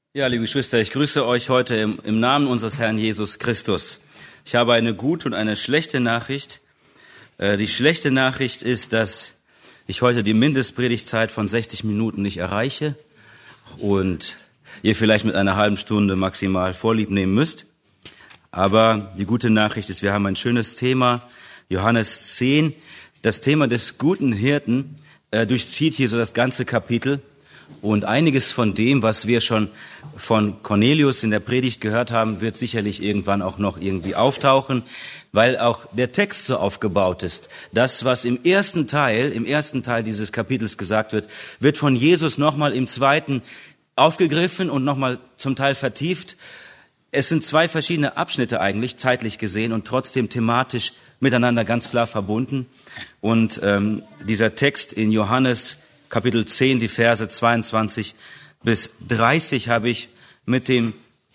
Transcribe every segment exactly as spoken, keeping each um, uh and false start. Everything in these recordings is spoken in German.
Ja, liebe Geschwister, ich grüße euch heute im, im Namen unseres Herrn Jesus Christus. Ich habe eine gute und eine schlechte Nachricht. Äh, die schlechte Nachricht ist, dass ich heute die Mindestpredigtzeit von sechzig Minuten nicht erreiche und ihr vielleicht mit einer halben Stunde maximal Vorlieb nehmen müsst. Aber die gute Nachricht ist, wir haben ein schönes Thema, Johannes zehn. Das Thema des guten Hirten äh, durchzieht hier so das ganze Kapitel. Und einiges von dem, was wir schon von Cornelius in der Predigt gehört haben, wird sicherlich irgendwann auch noch irgendwie auftauchen, weil auch der Text so aufgebaut ist. Das, was im ersten Teil, im ersten Teil dieses Kapitels gesagt wird, wird von Jesus nochmal im zweiten aufgegriffen und nochmal zum Teil vertieft. Es sind zwei verschiedene Abschnitte eigentlich, zeitlich gesehen, und trotzdem thematisch miteinander ganz klar verbunden. Und ähm, dieser Text in Johannes Kapitel zehn, die Verse zweiundzwanzig bis dreißig habe ich mit dem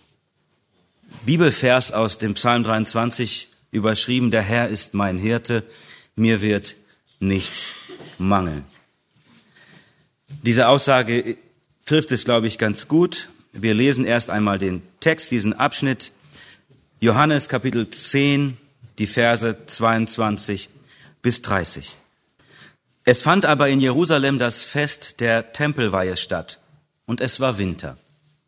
Bibelvers aus dem Psalm dreiundzwanzig überschrieben: Der Herr ist mein Hirte, mir wird nichts mangeln. Diese Aussage trifft es, glaube ich, ganz gut. Wir lesen erst einmal den Text, diesen Abschnitt. Johannes Kapitel zehn, die Verse zweiundzwanzig bis dreißig. Es fand aber in Jerusalem das Fest der Tempelweihe statt, und es war Winter.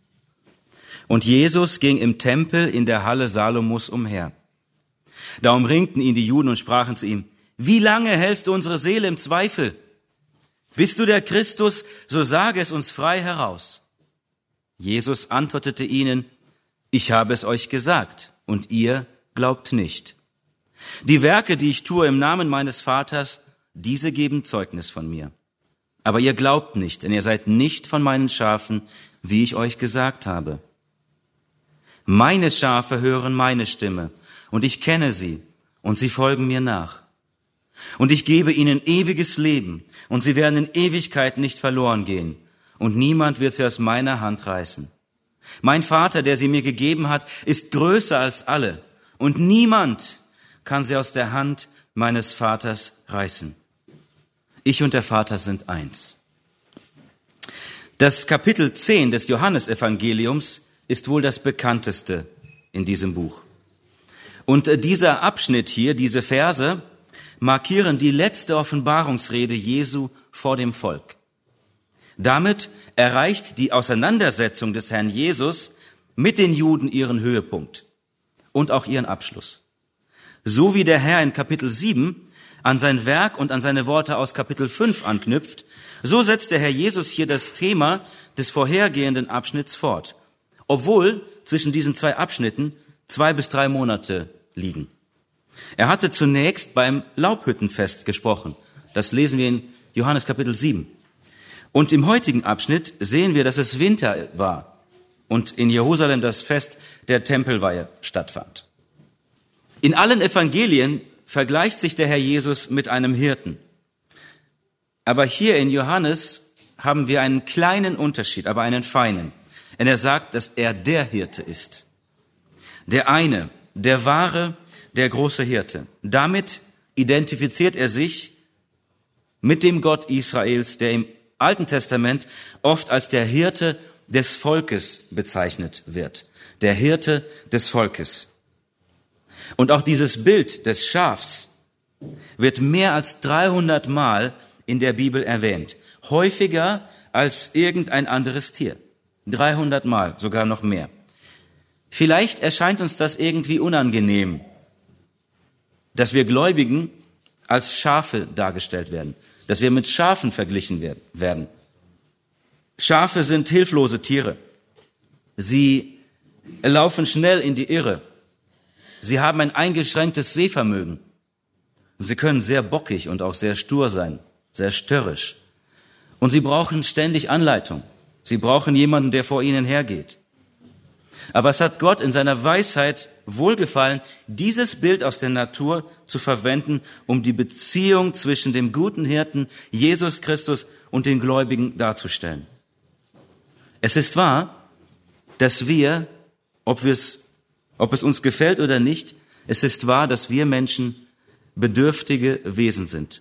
Und Jesus ging im Tempel in der Halle Salomos umher. Da umringten ihn die Juden und sprachen zu ihm: Wie lange hältst du unsere Seele im Zweifel? Bist du der Christus, so sage es uns frei heraus. Jesus antwortete ihnen: Ich habe es euch gesagt, und ihr glaubt nicht. Die Werke, die ich tue im Namen meines Vaters, diese geben Zeugnis von mir. Aber ihr glaubt nicht, denn ihr seid nicht von meinen Schafen, wie ich euch gesagt habe. Meine Schafe hören meine Stimme, und ich kenne sie, und sie folgen mir nach. Und ich gebe ihnen ewiges Leben, und sie werden in Ewigkeit nicht verloren gehen, und niemand wird sie aus meiner Hand reißen. Mein Vater, der sie mir gegeben hat, ist größer als alle, und niemand kann sie aus der Hand meines Vaters reißen. Ich und der Vater sind eins. Das Kapitel zehn des Johannesevangeliums ist wohl das bekannteste in diesem Buch. Und dieser Abschnitt hier, diese Verse, markieren die letzte Offenbarungsrede Jesu vor dem Volk. Damit erreicht die Auseinandersetzung des Herrn Jesus mit den Juden ihren Höhepunkt und auch ihren Abschluss. So wie der Herr in Kapitel sieben an sein Werk und an seine Worte aus Kapitel fünf anknüpft, so setzt der Herr Jesus hier das Thema des vorhergehenden Abschnitts fort, obwohl zwischen diesen zwei Abschnitten zwei bis drei Monate liegen. Er hatte zunächst beim Laubhüttenfest gesprochen. Das lesen wir in Johannes Kapitel sieben. Und im heutigen Abschnitt sehen wir, dass es Winter war und in Jerusalem das Fest der Tempelweihe stattfand. In allen Evangelien vergleicht sich der Herr Jesus mit einem Hirten. Aber hier in Johannes haben wir einen kleinen Unterschied, aber einen feinen. Denn er sagt, dass er der Hirte ist. Der eine, der wahre, der große Hirte. Damit identifiziert er sich mit dem Gott Israels, der im Alten Testament oft als der Hirte des Volkes bezeichnet wird. Der Hirte des Volkes. Und auch dieses Bild des Schafs wird mehr als dreihundert Mal in der Bibel erwähnt. Häufiger als irgendein anderes Tier. dreihundert Mal, sogar noch mehr. Vielleicht erscheint uns das irgendwie unangenehm, dass wir Gläubigen als Schafe dargestellt werden, dass wir mit Schafen verglichen werden. Schafe sind hilflose Tiere. Sie laufen schnell in die Irre. Sie haben ein eingeschränktes Sehvermögen. Sie können sehr bockig und auch sehr stur sein, sehr störrisch. Und sie brauchen ständig Anleitung. Sie brauchen jemanden, der vor ihnen hergeht. Aber es hat Gott in seiner Weisheit wohlgefallen, dieses Bild aus der Natur zu verwenden, um die Beziehung zwischen dem guten Hirten, Jesus Christus, und den Gläubigen darzustellen. Es ist wahr, dass wir, ob wir es Ob es uns gefällt oder nicht, es ist wahr, dass wir Menschen bedürftige Wesen sind.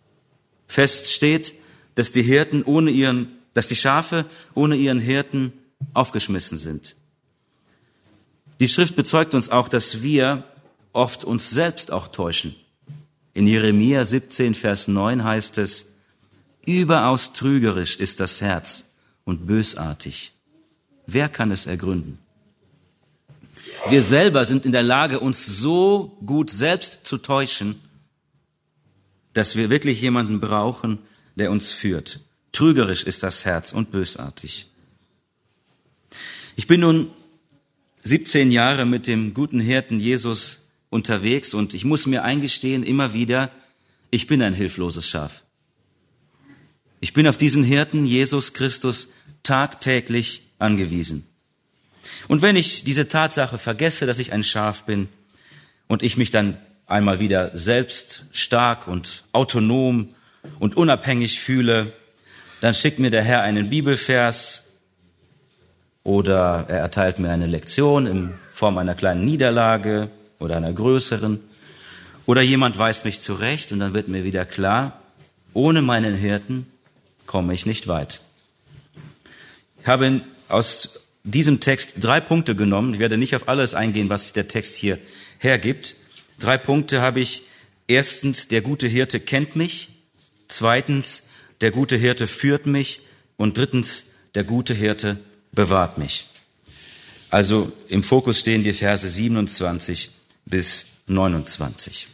Fest steht, dass die Hirten ohne ihren, dass die Schafe ohne ihren Hirten aufgeschmissen sind. Die Schrift bezeugt uns auch, dass wir oft uns selbst auch täuschen. In Jeremia siebzehn, Vers neun heißt es, überaus trügerisch ist das Herz und bösartig. Wer kann es ergründen? Wir selber sind in der Lage, uns so gut selbst zu täuschen, dass wir wirklich jemanden brauchen, der uns führt. Trügerisch ist das Herz und bösartig. Ich bin nun siebzehn Jahre mit dem guten Hirten Jesus unterwegs und ich muss mir eingestehen, immer wieder, ich bin ein hilfloses Schaf. Ich bin auf diesen Hirten, Jesus Christus, tagtäglich angewiesen. Und wenn ich diese Tatsache vergesse, dass ich ein Schaf bin und ich mich dann einmal wieder selbst stark und autonom und unabhängig fühle, dann schickt mir der Herr einen Bibelvers oder er erteilt mir eine Lektion in Form einer kleinen Niederlage oder einer größeren oder jemand weist mich zurecht und dann wird mir wieder klar, ohne meinen Hirten komme ich nicht weit. Ich habe aus diesem Text drei Punkte genommen. Ich werde nicht auf alles eingehen, was der Text hier hergibt. Drei Punkte habe ich. Erstens, der gute Hirte kennt mich. Zweitens, der gute Hirte führt mich. Und drittens, der gute Hirte bewahrt mich. Also im Fokus stehen die Verse siebenundzwanzig bis neunundzwanzig.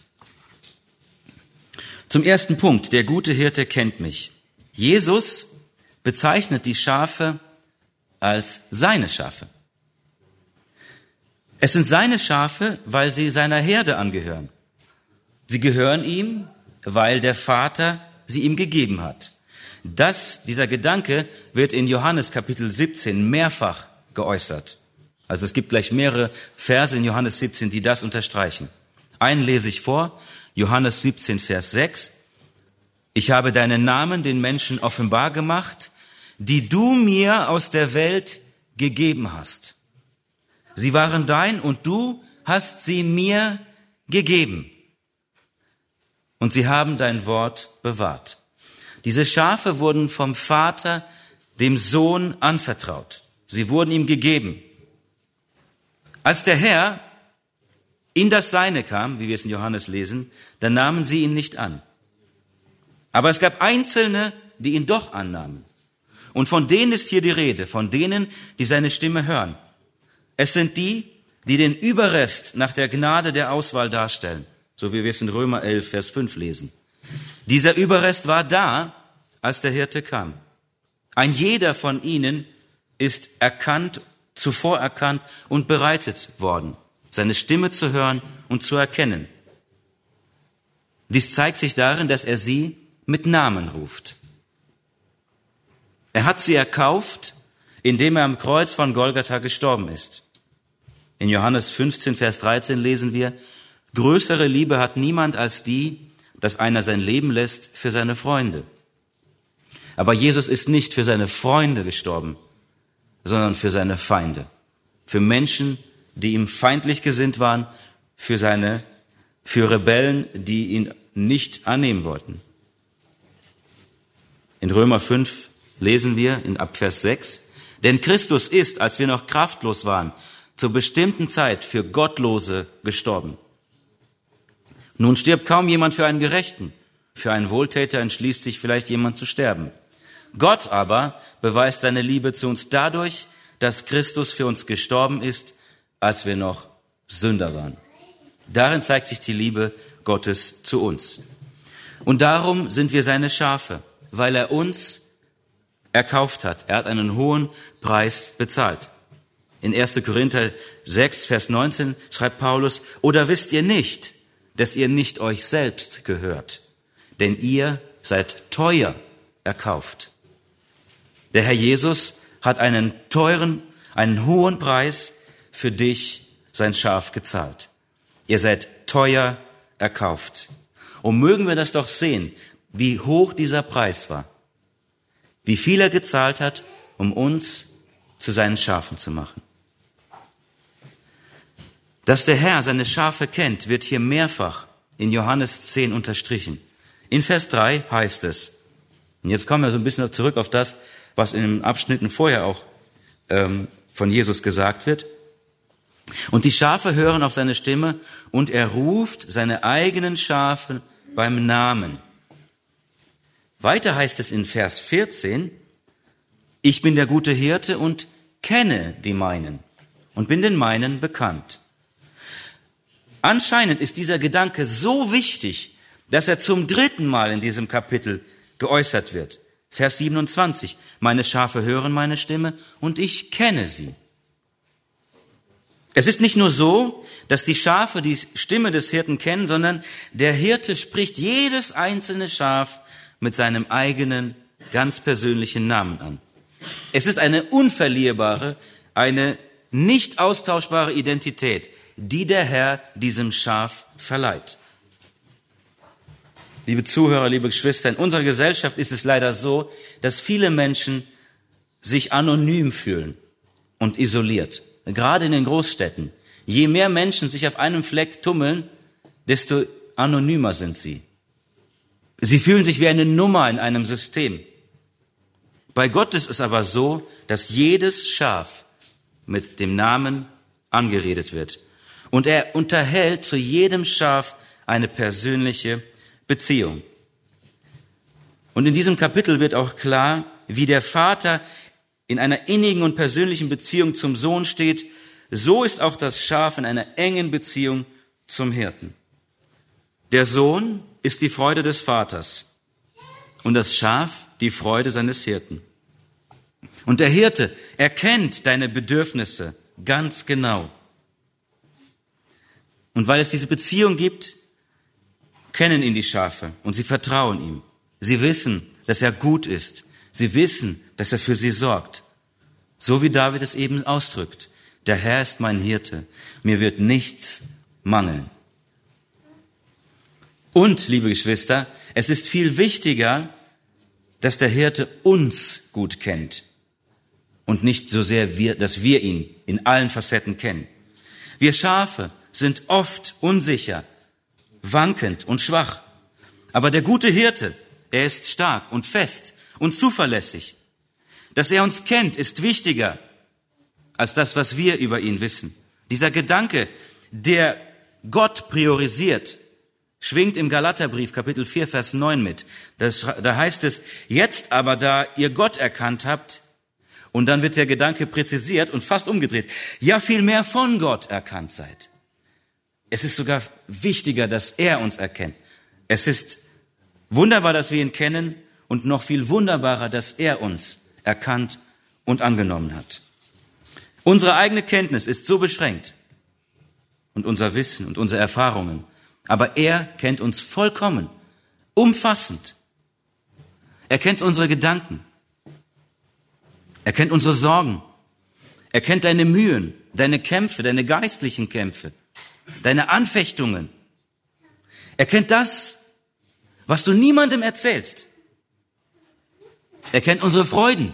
Zum ersten Punkt, der gute Hirte kennt mich. Jesus bezeichnet die Schafe als seine Schafe. Es sind seine Schafe, weil sie seiner Herde angehören. Sie gehören ihm, weil der Vater sie ihm gegeben hat. Das, dieser Gedanke wird in Johannes Kapitel siebzehn mehrfach geäußert. Also es gibt gleich mehrere Verse in Johannes siebzehn, die das unterstreichen. Einen lese ich vor, Johannes siebzehn, Vers sechs. Ich habe deinen Namen den Menschen offenbar gemacht, die du mir aus der Welt gegeben hast. Sie waren dein und du hast sie mir gegeben. Und sie haben dein Wort bewahrt. Diese Schafe wurden vom Vater dem Sohn anvertraut. Sie wurden ihm gegeben. Als der Herr in das Seine kam, wie wir es in Johannes lesen, dann nahmen sie ihn nicht an. Aber es gab Einzelne, die ihn doch annahmen. Und von denen ist hier die Rede, von denen, die seine Stimme hören. Es sind die, die den Überrest nach der Gnade der Auswahl darstellen, so wie wir es in Römer elf, Vers fünf lesen. Dieser Überrest war da, als der Hirte kam. Ein jeder von ihnen ist erkannt, zuvor erkannt und bereitet worden, seine Stimme zu hören und zu erkennen. Dies zeigt sich darin, dass er sie mit Namen ruft. Er hat sie erkauft, indem er am Kreuz von Golgatha gestorben ist. In Johannes fünfzehn, Vers dreizehn lesen wir, größere Liebe hat niemand als die, dass einer sein Leben lässt für seine Freunde. Aber Jesus ist nicht für seine Freunde gestorben, sondern für seine Feinde. Für Menschen, die ihm feindlich gesinnt waren, für seine, für Rebellen, die ihn nicht annehmen wollten. In Römer fünf lesen wir in ab Vers sechs, denn Christus ist, als wir noch kraftlos waren, zur bestimmten Zeit für Gottlose gestorben. Nun stirbt kaum jemand für einen Gerechten. Für einen Wohltäter entschließt sich vielleicht jemand zu sterben. Gott aber beweist seine Liebe zu uns dadurch, dass Christus für uns gestorben ist, als wir noch Sünder waren. Darin zeigt sich die Liebe Gottes zu uns. Und darum sind wir seine Schafe, weil er uns erkauft hat. Er hat einen hohen Preis bezahlt. In erster Korinther sechs, Vers neunzehn schreibt Paulus, oder wisst ihr nicht, dass ihr nicht euch selbst gehört, denn ihr seid teuer erkauft. Der Herr Jesus hat einen teuren, einen hohen Preis für dich, sein Schaf, gezahlt. Ihr seid teuer erkauft. Und mögen wir das doch sehen, wie hoch dieser Preis war. Wie viel er gezahlt hat, um uns zu seinen Schafen zu machen. Dass der Herr seine Schafe kennt, wird hier mehrfach in Johannes zehn unterstrichen. In Vers drei heißt es, und jetzt kommen wir so ein bisschen zurück auf das, was in den Abschnitten vorher auch ähm, von Jesus gesagt wird. Und die Schafe hören auf seine Stimme und er ruft seine eigenen Schafe beim Namen. Weiter heißt es in Vers vierzehn, ich bin der gute Hirte und kenne die meinen und bin den meinen bekannt. Anscheinend ist dieser Gedanke so wichtig, dass er zum dritten Mal in diesem Kapitel geäußert wird. Vers siebenundzwanzig, meine Schafe hören meine Stimme und ich kenne sie. Es ist nicht nur so, dass die Schafe die Stimme des Hirten kennen, sondern der Hirte spricht jedes einzelne Schaf mit seinem eigenen, ganz persönlichen Namen an. Es ist eine unverlierbare, eine nicht austauschbare Identität, die der Herr diesem Schaf verleiht. Liebe Zuhörer, liebe Geschwister, in unserer Gesellschaft ist es leider so, dass viele Menschen sich anonym fühlen und isoliert. Gerade in den Großstädten. Je mehr Menschen sich auf einem Fleck tummeln, desto anonymer sind sie. Sie fühlen sich wie eine Nummer in einem System. Bei Gott ist es aber so, dass jedes Schaf mit dem Namen angeredet wird. Und er unterhält zu jedem Schaf eine persönliche Beziehung. Und in diesem Kapitel wird auch klar, wie der Vater in einer innigen und persönlichen Beziehung zum Sohn steht, so ist auch das Schaf in einer engen Beziehung zum Hirten. Der Sohn ist die Freude des Vaters und das Schaf die Freude seines Hirten. Und der Hirte erkennt deine Bedürfnisse ganz genau. Und weil es diese Beziehung gibt, kennen ihn die Schafe und sie vertrauen ihm. Sie wissen, dass er gut ist. Sie wissen, dass er für sie sorgt. So wie David es eben ausdrückt. Der Herr ist mein Hirte. Mir wird nichts mangeln. Und, liebe Geschwister, es ist viel wichtiger, dass der Hirte uns gut kennt. Und nicht so sehr, wir, dass wir ihn in allen Facetten kennen. Wir Schafe sind oft unsicher, wankend und schwach. Aber der gute Hirte, er ist stark und fest und zuverlässig. Dass er uns kennt, ist wichtiger als das, was wir über ihn wissen. Dieser Gedanke, der Gott priorisiert, schwingt im Galaterbrief Kapitel vier, Vers neun mit. Das, da heißt es, jetzt aber, da ihr Gott erkannt habt, und dann wird der Gedanke präzisiert und fast umgedreht, ja vielmehr von Gott erkannt seid. Es ist sogar wichtiger, dass er uns erkennt. Es ist wunderbar, dass wir ihn kennen und noch viel wunderbarer, dass er uns erkannt und angenommen hat. Unsere eigene Kenntnis ist so beschränkt und unser Wissen und unsere Erfahrungen, aber er kennt uns vollkommen, umfassend. Er kennt unsere Gedanken, er kennt unsere Sorgen, er kennt deine Mühen, deine Kämpfe, deine geistlichen Kämpfe, deine Anfechtungen. Er kennt das, was du niemandem erzählst. Er kennt unsere Freuden.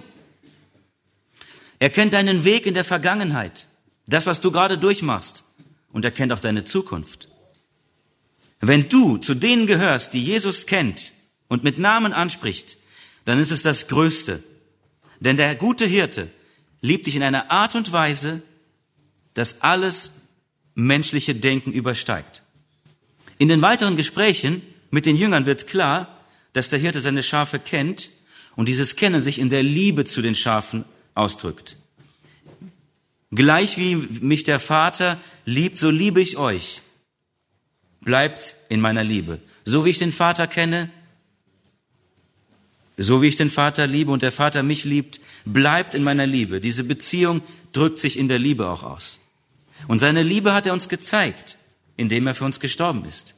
Er kennt deinen Weg in der Vergangenheit, das, was du gerade durchmachst. Und er kennt auch deine Zukunft. Wenn du zu denen gehörst, die Jesus kennt und mit Namen anspricht, dann ist es das Größte. Denn der gute Hirte liebt dich in einer Art und Weise, dass alles menschliche Denken übersteigt. In den weiteren Gesprächen mit den Jüngern wird klar, dass der Hirte seine Schafe kennt und dieses Kennen sich in der Liebe zu den Schafen ausdrückt. Gleich wie mich der Vater liebt, so liebe ich euch. Bleibt in meiner Liebe. So wie ich den Vater kenne, so wie ich den Vater liebe und der Vater mich liebt, bleibt in meiner Liebe. Diese Beziehung drückt sich in der Liebe auch aus. Und seine Liebe hat er uns gezeigt, indem er für uns gestorben ist.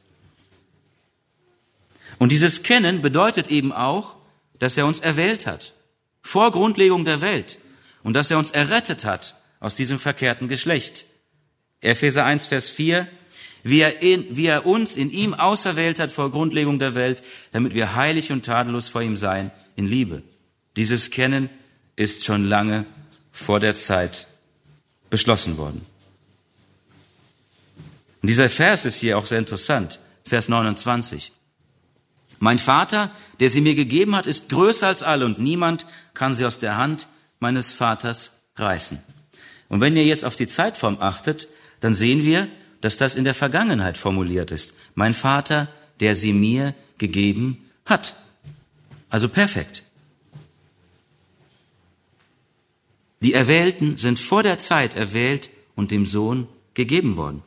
Und dieses Kennen bedeutet eben auch, dass er uns erwählt hat, vor Grundlegung der Welt, und dass er uns errettet hat aus diesem verkehrten Geschlecht. Epheser eins, Vers vier, wie er, in, wie er uns in ihm auserwählt hat vor Grundlegung der Welt, damit wir heilig und tadellos vor ihm seien in Liebe. Dieses Kennen ist schon lange vor der Zeit beschlossen worden. Und dieser Vers ist hier auch sehr interessant, Vers neunundzwanzig. Mein Vater, der sie mir gegeben hat, ist größer als alle und niemand kann sie aus der Hand meines Vaters reißen. Und wenn ihr jetzt auf die Zeitform achtet, dann sehen wir, dass das in der Vergangenheit formuliert ist. Mein Vater, der sie mir gegeben hat. Also perfekt. Die Erwählten sind vor der Zeit erwählt und dem Sohn gegeben worden.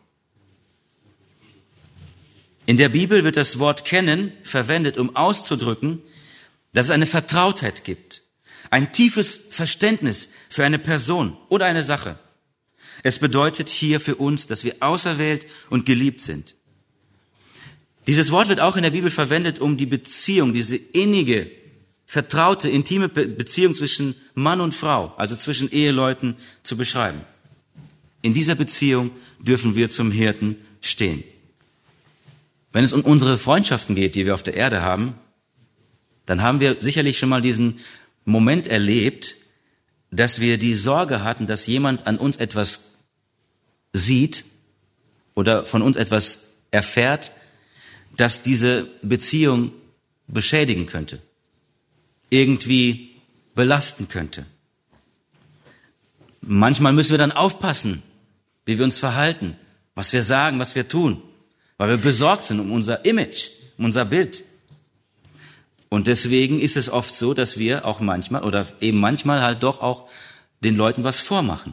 In der Bibel wird das Wort kennen verwendet, um auszudrücken, dass es eine Vertrautheit gibt, ein tiefes Verständnis für eine Person oder eine Sache. Es bedeutet hier für uns, dass wir auserwählt und geliebt sind. Dieses Wort wird auch in der Bibel verwendet, um die Beziehung, diese innige, vertraute, intime Beziehung zwischen Mann und Frau, also zwischen Eheleuten, zu beschreiben. In dieser Beziehung dürfen wir zum Hirten stehen. Wenn es um unsere Freundschaften geht, die wir auf der Erde haben, dann haben wir sicherlich schon mal diesen Moment erlebt, dass wir die Sorge hatten, dass jemand an uns etwas sieht oder von uns etwas erfährt, das diese Beziehung beschädigen könnte, irgendwie belasten könnte. Manchmal müssen wir dann aufpassen, wie wir uns verhalten, was wir sagen, was wir tun, weil wir besorgt sind um unser Image, um unser Bild. Und deswegen ist es oft so, dass wir auch manchmal oder eben manchmal halt doch auch den Leuten was vormachen.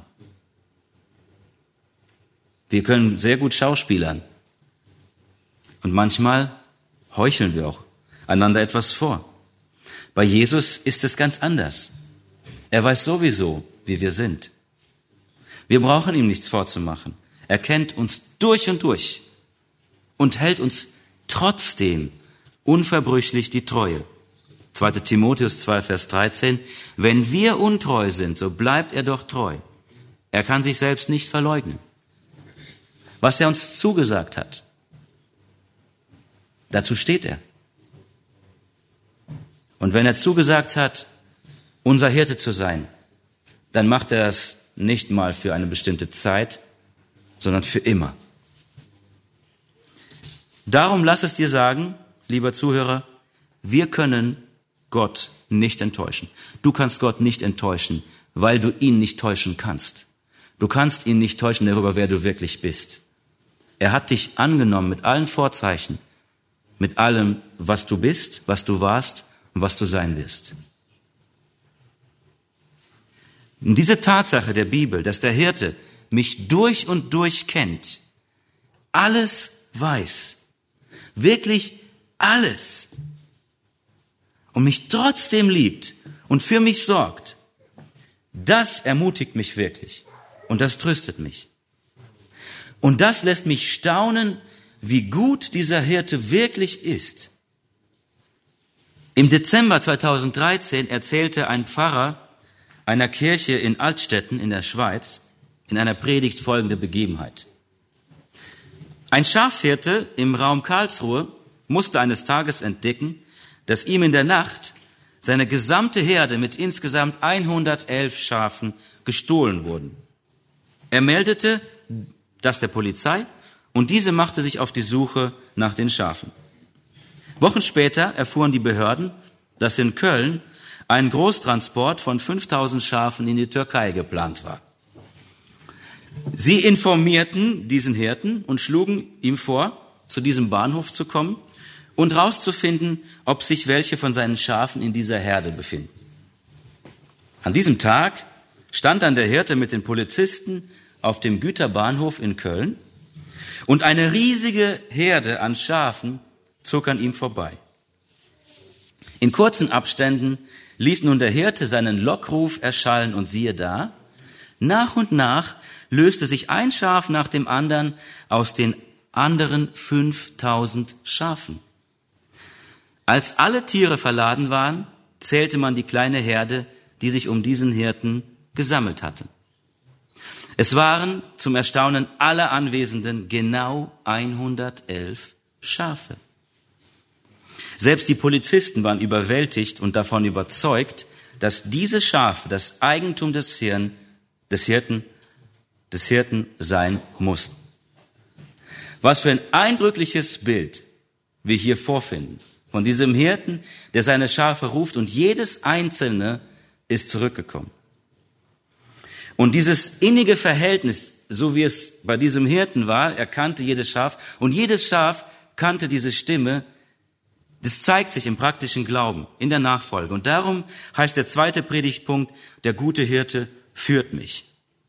Wir können sehr gut schauspielern. Und manchmal heucheln wir auch einander etwas vor. Bei Jesus ist es ganz anders. Er weiß sowieso, wie wir sind. Wir brauchen ihm nichts vorzumachen. Er kennt uns durch und durch und hält uns trotzdem unverbrüchlich die Treue. zweiter Timotheus zwei, Vers dreizehn. Wenn wir untreu sind, so bleibt er doch treu. Er kann sich selbst nicht verleugnen. Was er uns zugesagt hat, dazu steht er. Und wenn er zugesagt hat, unser Hirte zu sein, dann macht er das nicht mal für eine bestimmte Zeit, sondern für immer. Darum lass es dir sagen, lieber Zuhörer, wir können Gott nicht enttäuschen. Du kannst Gott nicht enttäuschen, weil du ihn nicht täuschen kannst. Du kannst ihn nicht täuschen darüber, wer du wirklich bist. Er hat dich angenommen mit allen Vorzeichen, mit allem, was du bist, was du warst und was du sein wirst. Und diese Tatsache der Bibel, dass der Hirte mich durch und durch kennt, alles weiß, wirklich alles, und mich trotzdem liebt und für mich sorgt, das ermutigt mich wirklich und das tröstet mich. Und das lässt mich staunen, wie gut dieser Hirte wirklich ist. Im Dezember zweitausenddreizehn erzählte ein Pfarrer einer Kirche in Altstetten in der Schweiz in einer Predigt folgende Begebenheit. Ein Schafhirte im Raum Karlsruhe musste eines Tages entdecken, dass ihm in der Nacht seine gesamte Herde mit insgesamt hundertelf Schafen gestohlen wurden. Er meldete das der Polizei und diese machte sich auf die Suche nach den Schafen. Wochen später erfuhren die Behörden, dass in Köln ein Großtransport von fünftausend Schafen in die Türkei geplant war. Sie informierten diesen Hirten und schlugen ihm vor, zu diesem Bahnhof zu kommen und herauszufinden, ob sich welche von seinen Schafen in dieser Herde befinden. An diesem Tag stand dann der Hirte mit den Polizisten auf dem Güterbahnhof in Köln und eine riesige Herde an Schafen zog an ihm vorbei. In kurzen Abständen ließ nun der Hirte seinen Lockruf erschallen und siehe da, nach und nach löste sich ein Schaf nach dem anderen aus den anderen fünftausend Schafen. Als alle Tiere verladen waren, zählte man die kleine Herde, die sich um diesen Hirten gesammelt hatte. Es waren zum Erstaunen aller Anwesenden genau hundertelf Schafe. Selbst die Polizisten waren überwältigt und davon überzeugt, dass diese Schafe das Eigentum des Hirten, des Hirten, des Hirten sein mussten. Was für ein eindrückliches Bild wir hier vorfinden. Von diesem Hirten, der seine Schafe ruft und jedes einzelne ist zurückgekommen. Und dieses innige Verhältnis, so wie es bei diesem Hirten war, er kannte jedes Schaf und jedes Schaf kannte diese Stimme, das zeigt sich im praktischen Glauben, in der Nachfolge. Und darum heißt der zweite Predigtpunkt, der gute Hirte führt mich.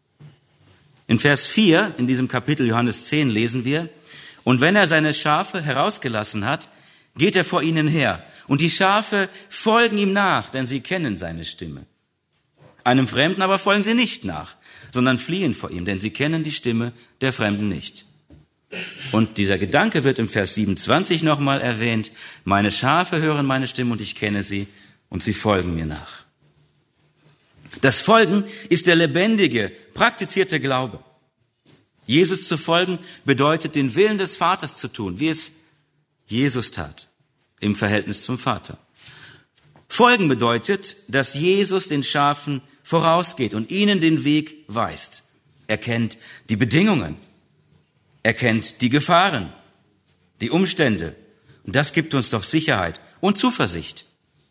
In Vers vier, in diesem Kapitel Johannes zehn, lesen wir, und wenn er seine Schafe herausgelassen hat, geht er vor ihnen her. Und die Schafe folgen ihm nach, denn sie kennen seine Stimme. Einem Fremden aber folgen sie nicht nach, sondern fliehen vor ihm, denn sie kennen die Stimme der Fremden nicht. Und dieser Gedanke wird im Vers siebenundzwanzig nochmal erwähnt. Meine Schafe hören meine Stimme und ich kenne sie und sie folgen mir nach. Das Folgen ist der lebendige, praktizierte Glaube. Jesus zu folgen bedeutet, den Willen des Vaters zu tun, wie es Jesus tat im Verhältnis zum Vater. Folgen bedeutet, dass Jesus den Schafen vorausgeht und ihnen den Weg weist. Er kennt die Bedingungen, er kennt die Gefahren, die Umstände. Und das gibt uns doch Sicherheit und Zuversicht.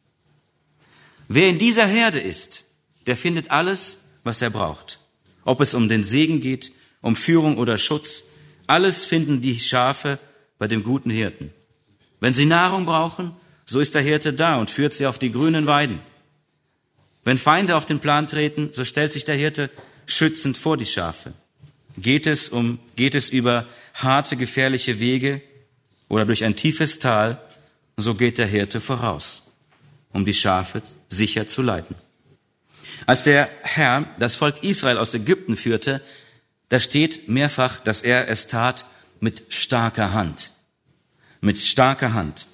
Wer in dieser Herde ist, der findet alles, was er braucht. Ob es um den Segen geht, um Führung oder Schutz, alles finden die Schafe bei dem guten Hirten. Wenn sie Nahrung brauchen, so ist der Hirte da und führt sie auf die grünen Weiden. Wenn Feinde auf den Plan treten, so stellt sich der Hirte schützend vor die Schafe. Geht es um, geht es über harte, gefährliche Wege oder durch ein tiefes Tal, so geht der Hirte voraus, um die Schafe sicher zu leiten. Als der Herr das Volk Israel aus Ägypten führte, da steht mehrfach, dass er es tat mit starker Hand. Mit starker Hand.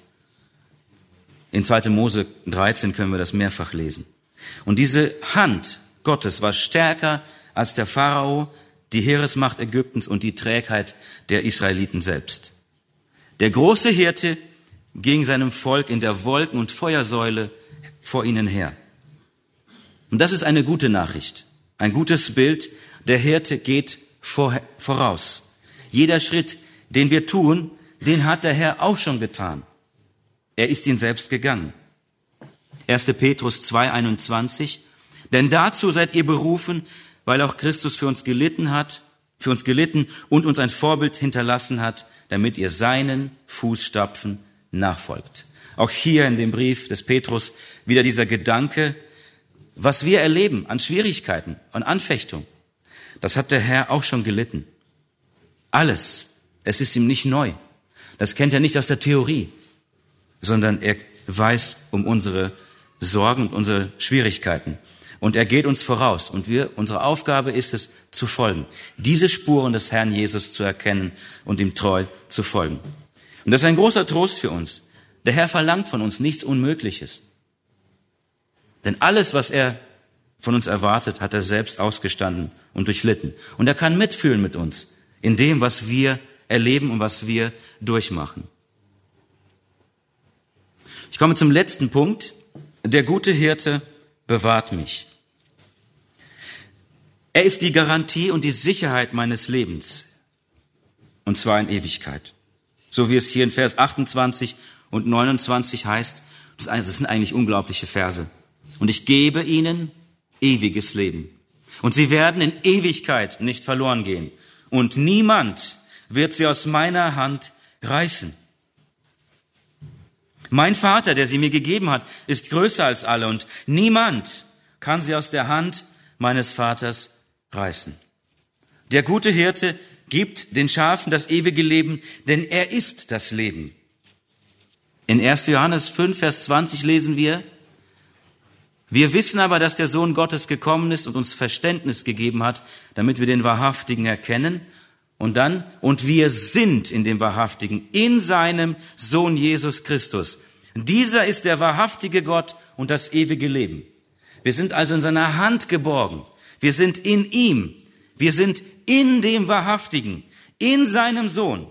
In zweiter Mose dreizehn können wir das mehrfach lesen. Und diese Hand Gottes war stärker als der Pharao, die Heeresmacht Ägyptens und die Trägheit der Israeliten selbst. Der große Hirte ging seinem Volk in der Wolken- und Feuersäule vor ihnen her. Und das ist eine gute Nachricht, ein gutes Bild. Der Hirte geht vor, voraus. Jeder Schritt, den wir tun, den hat der Herr auch schon getan. Er ist ihn selbst gegangen. erster Petrus zwei einundzwanzig. Denn dazu seid ihr berufen, weil auch Christus für uns gelitten hat, für uns gelitten und uns ein Vorbild hinterlassen hat, damit ihr seinen Fußstapfen nachfolgt. Auch hier in dem Brief des Petrus wieder dieser Gedanke, was wir erleben an Schwierigkeiten, an Anfechtung, das hat der Herr auch schon gelitten. Alles, es ist ihm nicht neu. Das kennt er nicht aus der Theorie, sondern er weiß um unsere Sorgen und unsere Schwierigkeiten. Und er geht uns voraus. Und wir, unsere Aufgabe ist es, zu folgen. Diese Spuren des Herrn Jesus zu erkennen und ihm treu zu folgen. Und das ist ein großer Trost für uns. Der Herr verlangt von uns nichts Unmögliches. Denn alles, was er von uns erwartet, hat er selbst ausgestanden und durchlitten. Und er kann mitfühlen mit uns in dem, was wir erleben und was wir durchmachen. Ich komme zum letzten Punkt. Der gute Hirte bewahrt mich. Er ist die Garantie und die Sicherheit meines Lebens. Und zwar in Ewigkeit. So wie es hier in Vers achtundzwanzig und neunundzwanzig heißt. Das sind eigentlich unglaubliche Verse. Und ich gebe ihnen ewiges Leben. Und sie werden in Ewigkeit nicht verloren gehen. Und niemand wird sie aus meiner Hand reißen. Mein Vater, der sie mir gegeben hat, ist größer als alle und niemand kann sie aus der Hand meines Vaters reißen. Der gute Hirte gibt den Schafen das ewige Leben, denn er ist das Leben. In erster Johannes fünf, Vers zwanzig lesen wir, wir wissen aber, dass der Sohn Gottes gekommen ist und uns Verständnis gegeben hat, damit wir den Wahrhaftigen erkennen. Und dann, und wir sind in dem Wahrhaftigen, in seinem Sohn Jesus Christus. Dieser ist der wahrhaftige Gott und das ewige Leben. Wir sind also in seiner Hand geborgen. Wir sind in ihm. Wir sind in dem Wahrhaftigen, in seinem Sohn.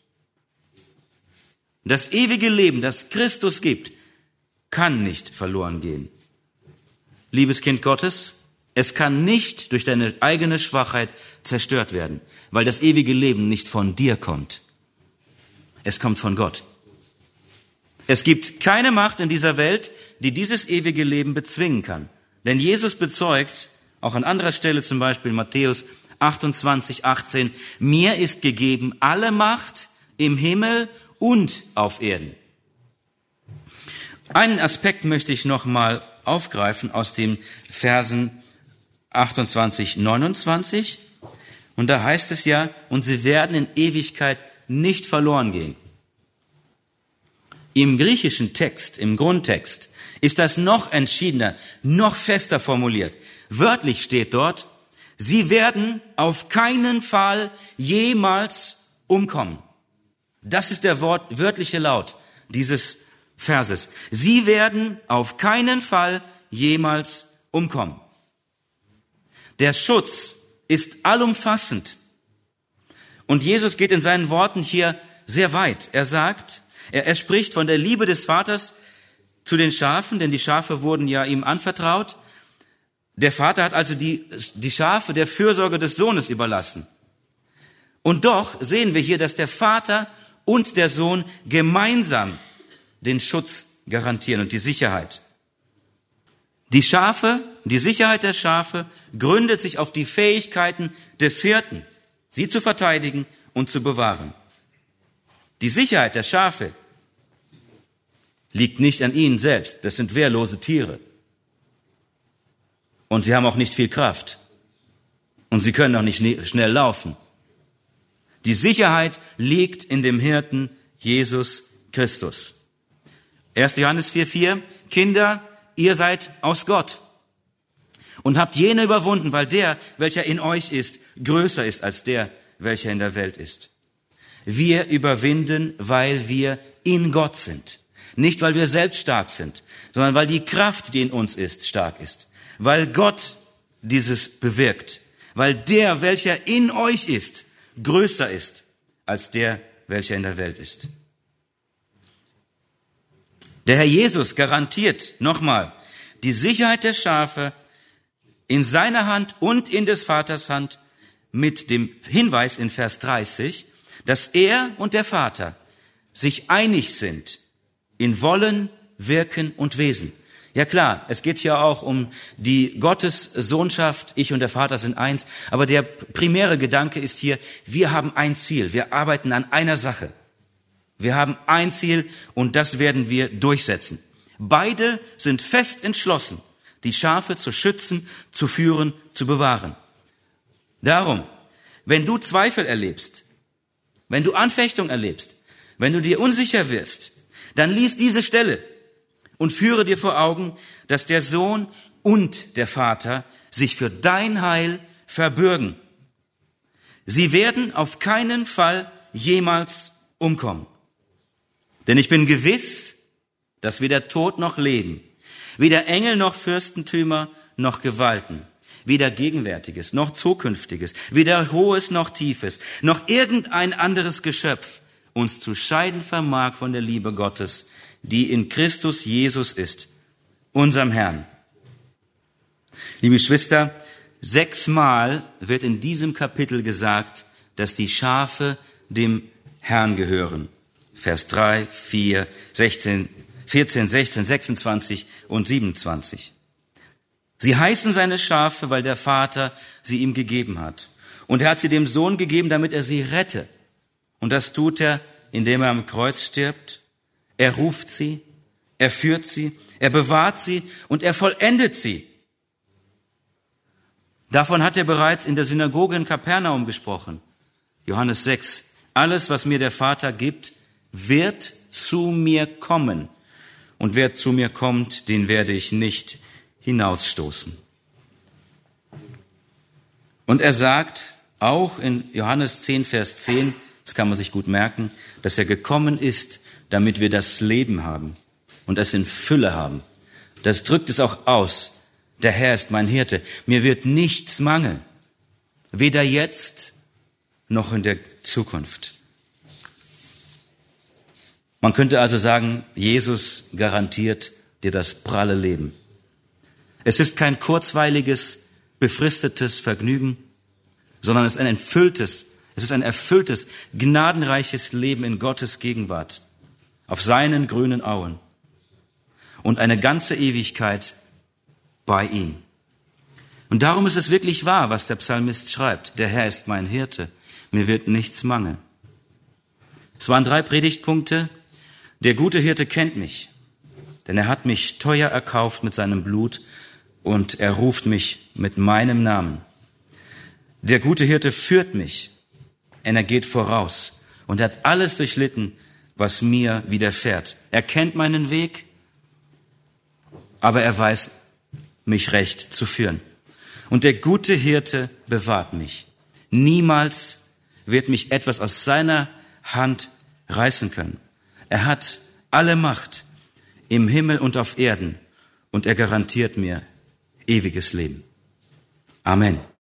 Das ewige Leben, das Christus gibt, kann nicht verloren gehen. Liebes Kind Gottes, es kann nicht durch deine eigene Schwachheit zerstört werden, weil das ewige Leben nicht von dir kommt. Es kommt von Gott. Es gibt keine Macht in dieser Welt, die dieses ewige Leben bezwingen kann. Denn Jesus bezeugt Auch an anderer Stelle, zum Beispiel Matthäus achtundzwanzig, achtzehn. Mir ist gegeben alle Macht im Himmel und auf Erden. Einen Aspekt möchte ich noch mal aufgreifen aus den Versen achtundzwanzig, neunundzwanzig. Und da heißt es ja, und sie werden in Ewigkeit nicht verloren gehen. Im griechischen Text, im Grundtext, ist das noch entschiedener, noch fester formuliert. Wörtlich steht dort, sie werden auf keinen Fall jemals umkommen. Das ist der Wort, wörtliche Laut dieses Verses. Sie werden auf keinen Fall jemals umkommen. Der Schutz ist allumfassend. Und Jesus geht in seinen Worten hier sehr weit. Er sagt, er, er spricht von der Liebe des Vaters zu den Schafen, denn die Schafe wurden ja ihm anvertraut. Der Vater hat also die, die Schafe der Fürsorge des Sohnes überlassen. Und doch sehen wir hier, dass der Vater und der Sohn gemeinsam den Schutz garantieren und die Sicherheit. Die Schafe, die Sicherheit der Schafe gründet sich auf die Fähigkeiten des Hirten, sie zu verteidigen und zu bewahren. Die Sicherheit der Schafe liegt nicht an ihnen selbst. Das sind wehrlose Tiere. Und sie haben auch nicht viel Kraft. Und sie können auch nicht schnell laufen. Die Sicherheit liegt in dem Hirten Jesus Christus. erster Johannes vier, vier. Kinder, ihr seid aus Gott und habt jene überwunden, weil der, welcher in euch ist, größer ist als der, welcher in der Welt ist. Wir überwinden, weil wir in Gott sind. Nicht, weil wir selbst stark sind, sondern weil die Kraft, die in uns ist, stark ist. Weil Gott dieses bewirkt. Weil der, welcher in euch ist, größer ist als der, welcher in der Welt ist. Der Herr Jesus garantiert nochmal die Sicherheit der Schafe in seiner Hand und in des Vaters Hand mit dem Hinweis in Vers dreißig, dass er und der Vater sich einig sind in Wollen, Wirken und Wesen. Ja klar, es geht hier auch um die Gottessohnschaft, ich und der Vater sind eins, aber der primäre Gedanke ist hier, wir haben ein Ziel, wir arbeiten an einer Sache. Wir haben ein Ziel und das werden wir durchsetzen. Beide sind fest entschlossen, die Schafe zu schützen, zu führen, zu bewahren. Darum, wenn du Zweifel erlebst, wenn du Anfechtung erlebst, wenn du dir unsicher wirst, dann lies diese Stelle und führe dir vor Augen, dass der Sohn und der Vater sich für dein Heil verbürgen. Sie werden auf keinen Fall jemals umkommen. Denn ich bin gewiss, dass weder Tod noch Leben, weder Engel noch Fürstentümer noch Gewalten, weder Gegenwärtiges noch Zukünftiges, weder Hohes noch Tiefes, noch irgendein anderes Geschöpf uns zu scheiden vermag von der Liebe Gottes, die in Christus Jesus ist, unserem Herrn. Liebe Geschwister, sechsmal wird in diesem Kapitel gesagt, dass die Schafe dem Herrn gehören. Vers drei, vier, sechzehn, vierzehn, sechzehn, sechsundzwanzig und siebenundzwanzig. Sie heißen seine Schafe, weil der Vater sie ihm gegeben hat. Und er hat sie dem Sohn gegeben, damit er sie rette. Und das tut er, indem er am Kreuz stirbt. Er ruft sie, er führt sie, er bewahrt sie und er vollendet sie. Davon hat er bereits in der Synagoge in Kapernaum gesprochen. Johannes sechs. Alles, was mir der Vater gibt, wird zu mir kommen. Und wer zu mir kommt, den werde ich nicht hinausstoßen. Und er sagt auch in Johannes zehn, Vers zehn, das kann man sich gut merken, dass er gekommen ist, damit wir das Leben haben und es in Fülle haben. Das drückt es auch aus. Der Herr ist mein Hirte. Mir wird nichts mangeln. Weder jetzt noch in der Zukunft. Man könnte also sagen, Jesus garantiert dir das pralle Leben. Es ist kein kurzweiliges, befristetes Vergnügen, sondern es ist ein erfülltes, es ist ein erfülltes, gnadenreiches Leben in Gottes Gegenwart, auf seinen grünen Auen und eine ganze Ewigkeit bei ihm. Und darum ist es wirklich wahr, was der Psalmist schreibt. Der Herr ist mein Hirte, mir wird nichts mangeln. Es waren drei Predigtpunkte. Der gute Hirte kennt mich, denn er hat mich teuer erkauft mit seinem Blut und er ruft mich mit meinem Namen. Der gute Hirte führt mich, und er geht voraus und hat alles durchlitten, was mir widerfährt. Er kennt meinen Weg, aber er weiß, mich recht zu führen. Und der gute Hirte bewahrt mich. Niemals wird mich etwas aus seiner Hand reißen können. Er hat alle Macht im Himmel und auf Erden und er garantiert mir ewiges Leben. Amen.